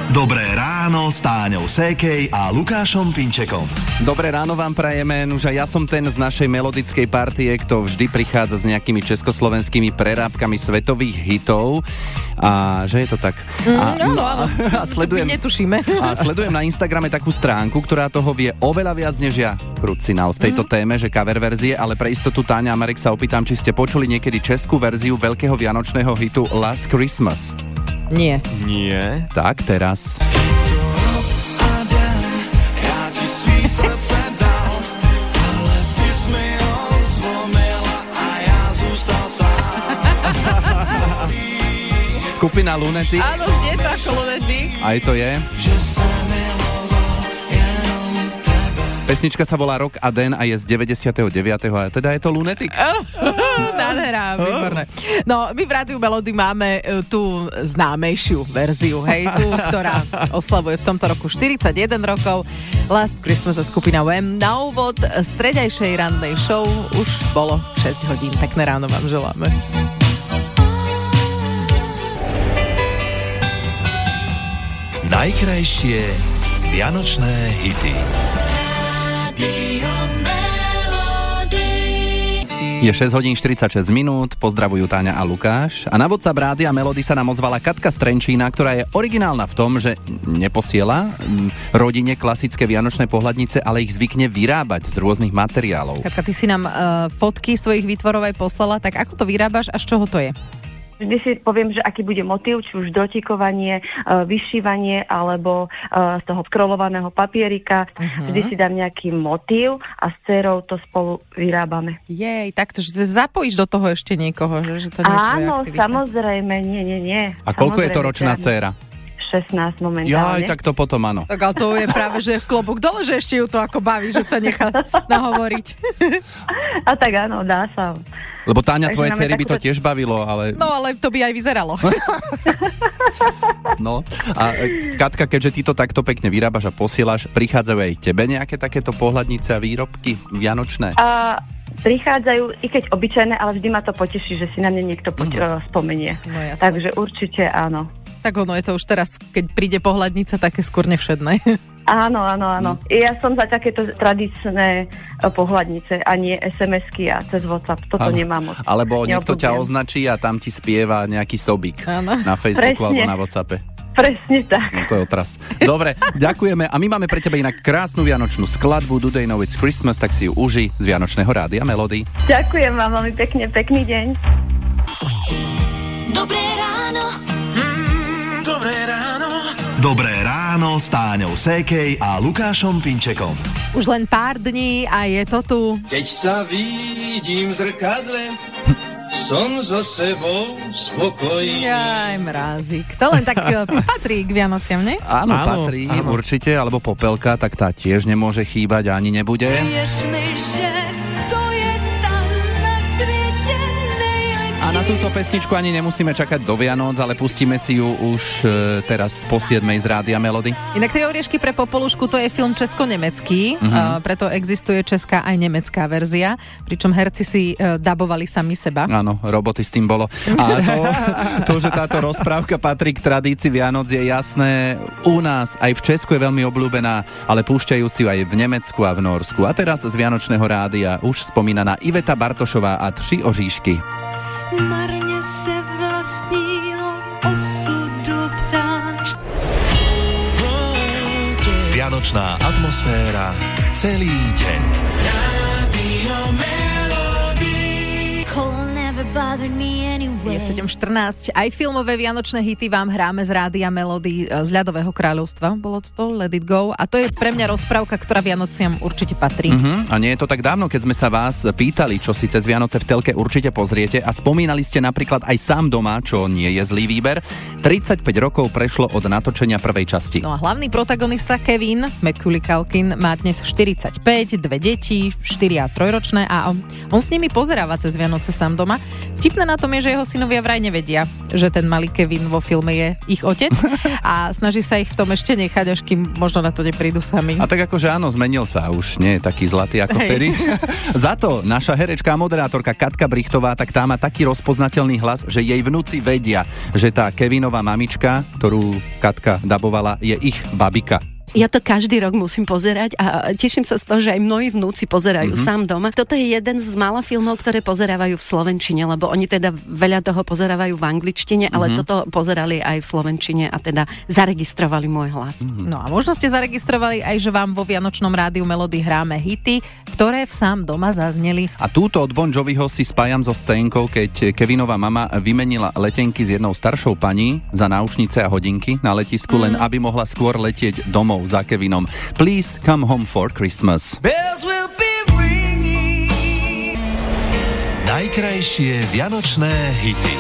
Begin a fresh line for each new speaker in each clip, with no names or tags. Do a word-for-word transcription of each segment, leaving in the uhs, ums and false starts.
Dobré ráno s Táňou Sékej a Lukášom Pinčekom.
Dobré ráno vám prajeme, už ja som ten z našej melodickej partie, kto vždy prichádza s nejakými československými prerábkami svetových hitov. A že je to tak.
A, mm, áno, áno.
A sledujem,
netušíme.
A sledujem na Instagrame takú stránku, ktorá toho vie oveľa viac než ja, Krucinál, v tejto mm. téme, že cover verzie, ale pre istotu Táňa a Marek sa opýtam, či ste počuli niekedy českú verziu veľkého vianočného hitu Last Christmas.
Nie.
Nie. Tak, teraz. Skupina Lunatic.
Áno, znie to ako Lunatic.
Aj to je. Pesnička sa volá Rok a den a je z deväťdesiateho deviateho a teda je to Lunatic.
Oh, oh, nádhera, výborné. No, my v Rádiu Melody máme tú známejšiu verziu, hej, tú, ktorá oslavuje v tomto roku štyridsaťjeden rokov. Last Christmas a skupina Wham. Na úvod stredajšej rannej show už bolo šesť hodín. Pekné ráno vám želáme.
Najkrajšie vianočné hity.
Je šesť hodín štyridsaťšesť minút, pozdravujú Táňa a Lukáš. A na WhatsApp Rádia Melody sa nám ozvala Katka z Trenčína, ktorá je originálna v tom, že neposiela rodine klasické vianočné pohľadnice, ale ich zvykne vyrábať z rôznych materiálov.
Katka, ty si nám uh, fotky svojich výtvorov aj poslala, tak ako to vyrábaš a z čoho to je?
Vždy si poviem, že aký bude motív, či už dotikovanie, vyšívanie alebo z toho skrolovaného papierika. Uh-huh. Vždy si dám nejaký motív a s dcerou to spolu vyrábame.
Jej, takto, že zapojíš do toho ešte niekoho, že, že to nie je
Áno, samozrejme, nie, nie, nie.
A koľko je to ročná dcéra?
šestnásť momentálne.
Jaj, tak to potom áno.
Tak ale to je práve, že klobúk dole, že ešte ju to ako baví, že sa nechá nahovoriť.
A tak áno, dá sa.
Lebo Táňa, tvoje dcery by to tiež bavilo, ale...
No, ale to by aj vyzeralo.
No, a Katka, keďže ty to takto pekne vyrábaš a posielaš, prichádzajú aj tebe nejaké takéto pohľadnice a výrobky vianočné?
A... Prichádzajú, i keď obyčajné, ale vždy ma to poteší, že si na mne niekto poť- mm. spomenie. No, takže určite áno.
Tak ono je to už teraz, keď príde pohľadnica, také skôr nevšedné.
Áno, áno, áno. Mm. Ja som za takéto tradičné pohľadnice a nie es em esky a cez WhatsApp. Toto áno. Nemám moc.
Alebo niekto ťa označí a tam ti spieva nejaký sobík áno. Na Facebooku Presne. Alebo na WhatsAppe.
Presne tak.
No to je otras. Dobre, ďakujeme a my máme pre teba inak krásnu vianočnú skladbu Do They Know It's Christmas, tak si ju uži z Vianočného Rádia Melody.
Ďakujem vám veľmi pekne, pekný deň.
Dobré ráno. Mm, dobré ráno. Dobré ráno s Táňou Sékej a Lukášom Pinčekom.
Už len pár dní a je to tu.
Keď sa vidím v zrkadle, som so sebou spokojný.
Jaj, mrázik. To len tak patrí k Vianociam, ne?
Áno, áno patrí, áno. Určite, alebo popelka, tak tá tiež nemôže chýbať a ani nebude. A na túto pesničku ani nemusíme čakať do Vianoc, ale pustíme si ju už e, teraz po siedmej z Rádia Melody.
Inak Tri oriešky pre popolušku, to je film česko-nemecký, uh-huh. uh, preto existuje česká aj nemecká verzia, pričom herci si uh, dabovali sami seba.
Áno, roboty s tým bolo. A to, to, že táto rozprávka patrí k tradícii Vianoc, je jasné. U nás aj v Česku je veľmi obľúbená, ale púšťajú si ju aj v Nemecku a v Norsku. A teraz z Vianočného rádia už spomínaná Iveta Bartošová a Tři oříšky.
Marně se vlastního osudu ptáš.
Vianočná atmosféra celý deň. Rádio Melody.
Cold never bothered me anyway.
Je sedem štrnásť. Aj filmové vianočné hity vám hráme z Rádia Melody z Ľadového kráľovstva. Bolo to to Let It Go. A to je pre mňa rozprávka, ktorá Vianociam určite patrí.
Uh-huh. A nie je to tak dávno, keď sme sa vás pýtali, čo si cez Vianoce v telke určite pozriete a spomínali ste napríklad aj Sám doma, čo nie je zlý výber. tridsaťpäť rokov prešlo od natočenia prvej časti.
No a hlavný protagonista Kevin Macaulay Culkin má dnes štyridsaťpäť, dve deti, štyri a trojročné a on, on s nimi pozeráva cez Vianoce Sám doma. Vtipné na tom je, že jeho synovia vraj nevedia, že ten malý Kevin vo filme je ich otec a snaží sa ich v tom ešte nechať, až kým možno na to neprídu sami.
A tak akože áno, zmenil sa, už nie je taký zlatý ako Hej. vtedy. Za to naša herečka a moderátorka Katka Brichtová, tak tá má taký rozpoznateľný hlas, že jej vnúci vedia, že tá Kevinová mamička, ktorú Katka dabovala, je ich babika.
Ja to každý rok musím pozerať a teším sa z toho, že aj mnohí vnúci pozerajú mm-hmm. sám doma. Toto je jeden z mála filmov, ktoré pozerávajú v slovenčine, lebo oni teda veľa toho pozerávajú v angličtine, ale mm-hmm. toto pozerali aj v slovenčine a teda zaregistrovali môj hlas.
Mm-hmm. No a možno ste zaregistrovali aj, že vám vo Vianočnom rádiu Melody hráme hity, ktoré v sám doma zazneli.
A túto od Bon Joviho si spájam so scénkou, keď Kevinová mama vymenila letenky s jednou staršou pani za náušnice a hodinky na letisku, mm. len aby mohla skôr letieť domov za Kevinom. Please come home for Christmas.
Bells will be ringing. Najkrajšie vianočné hity.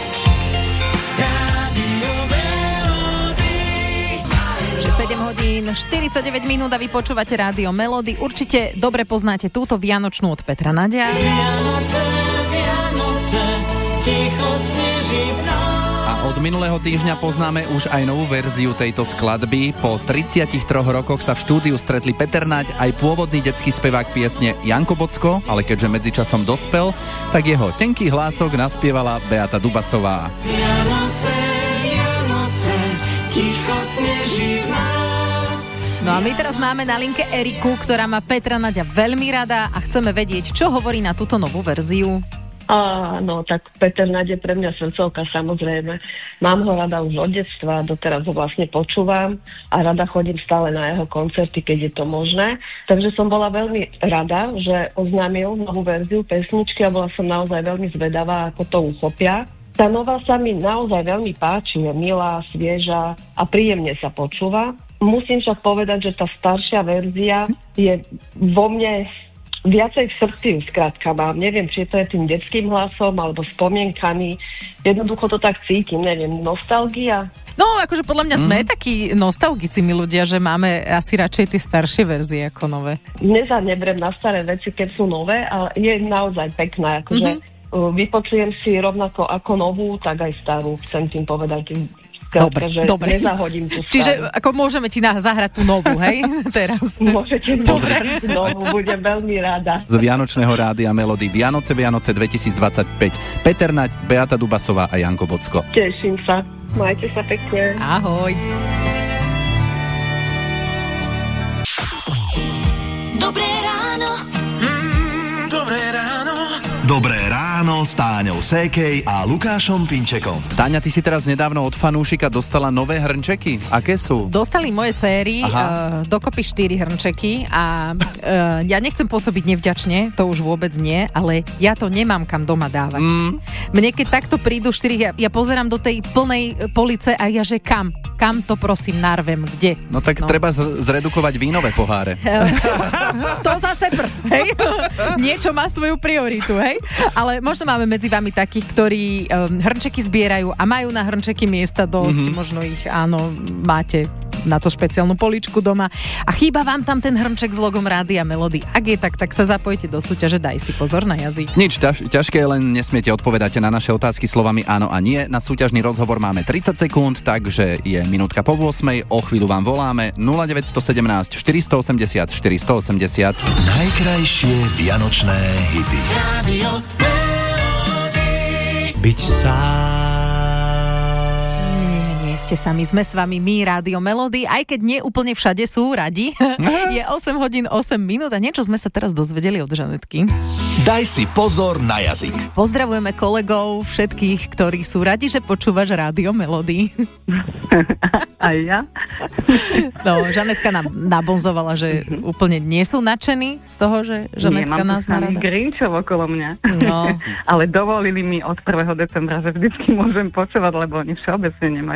sedem hodín štyridsaťdeväť minút a vy počúvate Rádio Melody. Určite dobre poznáte túto vianočnú od Petra Naďa.
Vianoce, Vianoce, ticho sneží v nás.
A od minulého týždňa poznáme už aj novú verziu tejto skladby. Po tridsiatich troch rokoch sa v štúdiu stretli Peter Naď, aj pôvodný detský spevák piesne Janko Bocko, ale keďže medzičasom dospel, tak jeho tenký hlások naspievala Beata Dubasová.
Vianoce, Vianoce, ticho sneží v nás.
No a my teraz máme na linke Eriku, ktorá má Petra Naďa veľmi rada a chceme vedieť, čo hovorí na túto novú verziu.
Áno, tak Peter Naď je pre mňa srdcovka, samozrejme. Mám ho rada už od detstva, doteraz ho vlastne počúvam a rada chodím stále na jeho koncerty, keď je to možné. Takže som bola veľmi rada, že oznámil novú verziu pesničky a bola som naozaj veľmi zvedavá, ako to uchopia. Tá nová sa mi naozaj veľmi páči, je milá, svieža a príjemne sa počúva. Musím však povedať, že tá staršia verzia je vo mne viacej v srdci, skrátka mám. Neviem, či to je tým detským hlasom alebo spomienkami. Jednoducho to tak cítim, neviem, nostalgia.
No, akože podľa mňa
Mm.
sme takí nostalgici my ľudia, že máme asi radšej tie staršie verzie ako nové.
Nezanebrem na staré veci, keď sú nové, ale je naozaj pekná. Akože mm-hmm. vypočujem si rovnako ako novú, tak aj starú. Chcem tým povedať. Skrátka,
dobre,
že
dobre.
Nezahodím tú starú.
Čiže ako môžeme ti na, zahrať tú novú, hej? Teraz.
Môžete mi zahrať tú novú, budem veľmi rada.
Z Vianočného rádia Melody Vianoce, Vianoce dvetisícdvadsaťpäť. Peter Naď, Beata Dubasová a Janko Bocko.
Teším sa. Majte sa pekne.
Ahoj.
Dobré ráno.
Mm, dobré ráno. Dobré ráno s Táňou Sékej a Lukášom Pinčekom.
Táňa, ty si teraz nedávno od fanúšika dostala nové hrnčeky. Aké sú?
Dostali moje céry uh, dokopy štyri hrnčeky a uh, ja nechcem pôsobiť nevďačne, to už vôbec nie, ale ja to nemám kam doma dávať. Mm. Mne keď takto prídu štyri, ja, ja pozerám do tej plnej police a ja že kam? Kam to prosím narvem? Kde?
No tak no. treba z- zredukovať vínové poháre.
To zase pr, hej? Niečo má svoju prioritu, hej? Ale možno máme medzi vami takých, ktorí um, hrnčeky zbierajú a majú na hrnčeky miesta dosť. Mm-hmm. Možno ich, áno, máte na to špeciálnu poličku doma. A chýba vám tam ten hrnček s logom Rádia Melody. Ak je tak, tak sa zapojite do súťaže Daj si pozor na jazyk.
Nič ťaž, ťažké, len nesmiete odpovedať na naše otázky slovami áno a nie. Na súťažný rozhovor máme tridsať sekúnd, takže je minútka po ôsmej. O chvíľu vám voláme nula deväť jedna sedem štyri osem nula štyri osem nula.
Najkrajšie vianočné hity.
Radio Melody. Byť sám.
Ste sami, sme s vami my, Rádio Melody, aj keď nie úplne všade sú radi. Je osem hodín osem minút a niečo sme sa teraz dozvedeli od Žanetky.
Daj si pozor na jazyk.
Pozdravujeme kolegov, všetkých, ktorí sú radi, že počúvaš Rádio Melody.
Aj ja?
No, Žanetka nám nabonzovala, že úplne nie sú nadšení z toho, že Žanetka nás má rada.
Nemám tu Grinčov okolo mňa.
No.
Ale dovolili mi od prvého decembra, že vždycky môžem počúvať, lebo oni všeobecne nemajú radi moje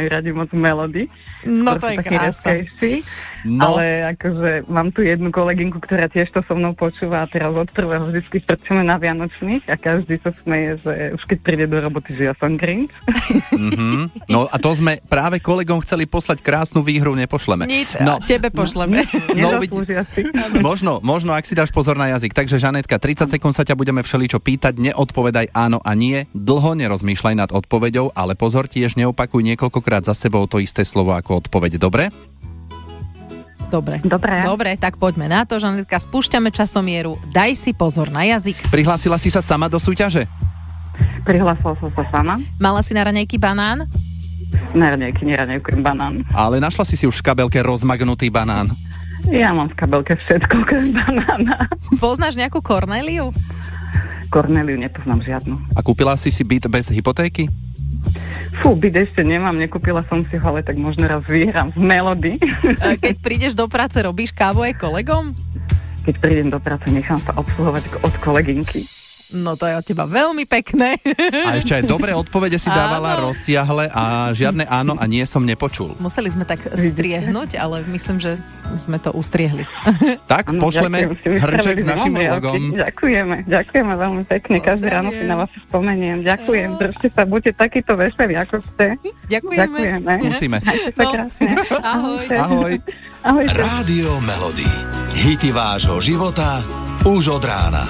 moc Melody.
No to je krása.
No. Ale akože mám tu jednu kolegynku, ktorá tiež to so mnou počúva a teraz od prvého vždycky strčíme na Vianočných a každý sa smeje, že už keď príde do roboty, že ja som Grinch.
Mm-hmm. No a to sme práve kolegom chceli poslať krásnu výhru, nepošleme.
Nič,
no.
tebe pošleme.
No, možno, možno, ak si dáš pozor na jazyk. Takže Žanetka, tridsať sekúnd sa ťa budeme všeličo pýtať, neodpovedaj áno a nie, dlho nerozmýšľaj nad odpoveďou, ale pozor, tiež neopakuj niekoľkokrát za sebou to isté slovo ako odpoveď, dobre?
Dobre.
Dobre.
Dobre, tak poďme na to, Žanetka, spúšťame časomieru, daj si pozor na jazyk.
Prihlásila si sa sama do súťaže?
Prihlásila som sa sama.
Mala si na raňajky banán?
Na raňajky neraňajkujem banán.
Ale našla si si už v kabelke rozmagnutý banán.
Ja mám v kabelke všetko, okrem banána.
Poznáš nejakú Kornéliu?
Kornéliu nepoznám žiadnu.
A kúpila si si byt bez hypotéky?
Fú, byt ešte nemám, nekúpila som si ho, ale tak možno raz vyhrám v Melody.
Keď prídeš do práce, robíš kávu aj kolegom?
Keď prídem do práce, nechám sa obsluhovať od kolegynky.
No to je od teba veľmi pekné.
A ešte aj dobré odpovede si dávala áno. rozsiahle a žiadne áno a nie som nepočul.
Museli sme tak striehnúť, ale myslím, že sme to ustriehli.
Tak, ano, pošleme hrček s našim logom.
Ďakujeme, ďakujeme veľmi pekne. Každý ráno si na vás spomeniem. Ďakujem, držte sa, buďte takýto veselí, ako ste.
Ďakujeme.
Ďakujeme.
Skúsime.
No.
Ahoj.
Ahoj.
Ahoj.
Rádio Melody. Hity vášho života už od rána.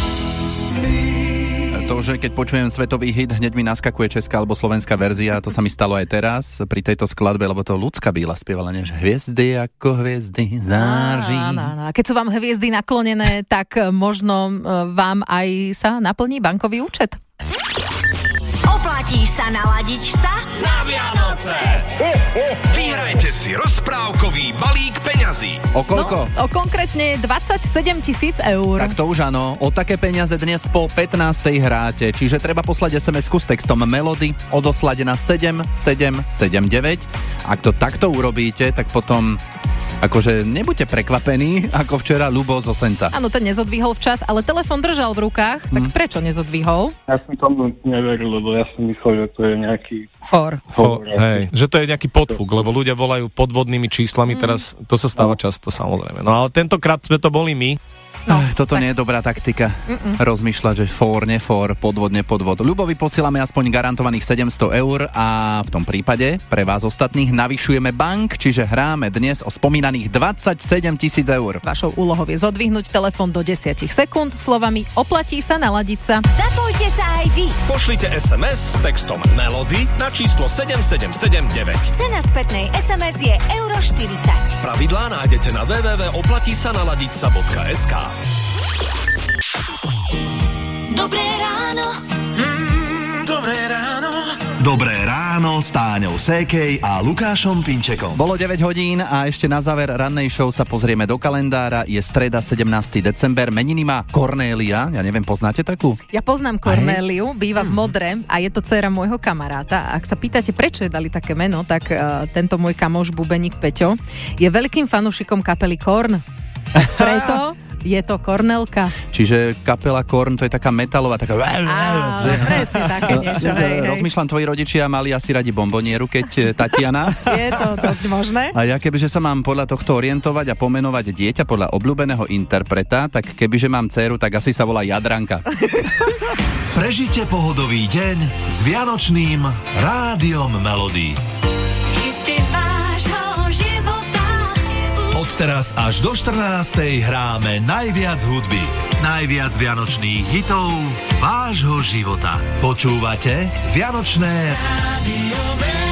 To, že keď počujem svetový hit, hneď mi naskakuje česká alebo slovenská verzia, to sa mi stalo aj teraz pri tejto skladbe, lebo to Ľudská Bíla spievala, než hviezdy ako hviezdy září.
Áno, áno. A keď sú vám hviezdy naklonené, tak možno vám aj sa naplní bankový účet.
Oplatíš sa naladiť sa?
Na Vianoce! Vyhrajte si rozprávkový balík peňazí.
O koľko?
No, o konkrétne dvadsaťsedem tisíc eur.
Tak to už áno. O také peniaze dnes po pätnástej hráte. Čiže treba poslať es em esku s textom Melody, odoslať na sedem sedem sedem deväť. Ak to takto urobíte, tak potom akože nebuďte prekvapení, ako včera Ľubo z Osenca.
Áno, ten nezodvihol včas, ale telefon držal v rukách, tak hmm. prečo nezodvihol?
Ja som tomu neveril, lebo ja som myslel, že to je nejaký
For.
For,
hej, že to je nejaký podfúk, lebo ľudia volajú podvodnými číslami, mm. teraz to sa stáva často, samozrejme. No ale tentokrát sme to boli my.
No, Toto tak nie je dobrá taktika. Mm-mm. Rozmýšľať, že for, nefor, podvod, nepodvod. Ľubovi posílame aspoň garantovaných sedemsto eur a v tom prípade pre vás ostatných navyšujeme bank, čiže hráme dnes o spomínaných dvadsaťsedem tisíc eur.
Vašou úlohou je zodvihnúť telefón do desať sekúnd slovami oplatí sa naladiť sa.
Zapojte sa aj vy.
Pošlite es em es s textom Melody na číslo sedem sedem sedem deväť.
Cena spätnej es em es je euro štyridsať.
Pravidlá nájdete na w w w bodka oplatí sa naladiť sa bodka es ká.
Dobré ráno.
Mm, dobré ráno. Dobré ráno s Táňou Sékej a Lukášom Pinčekom.
Bolo deväť hodín a ešte na záver rannej show sa pozrieme do kalendára. Je streda sedemnásteho december. Meniny má Kornélia. Ja neviem, poznáte takú?
Ja poznám Kornéliu, býva v Modre a je to dcéra môjho kamaráta. Ak sa pýtate, prečo jej dali také meno, tak uh, tento môj kamoš Bubeník Peťo je veľkým fanúšikom kapely Korn. Preto je to Kornelka.
Čiže kapela Korn, to je taká metalová, taká...
Á, presne také niečo, hej, hej.
Rozmýšľam, tvoji rodičia mali asi radi bombonieru, keď Tatiana.
Je to dosť možné.
A ja kebyže sa mám podľa tohto orientovať a pomenovať dieťa podľa obľúbeného interpreta, tak kebyže mám dcéru, tak asi sa volá Jadranka.
Prežite pohodový deň s Vianočným Rádiom Melody. Teraz až do štrnástej hráme najviac hudby, najviac vianočných hitov vášho života. Počúvate Vianočné Rádio Melody.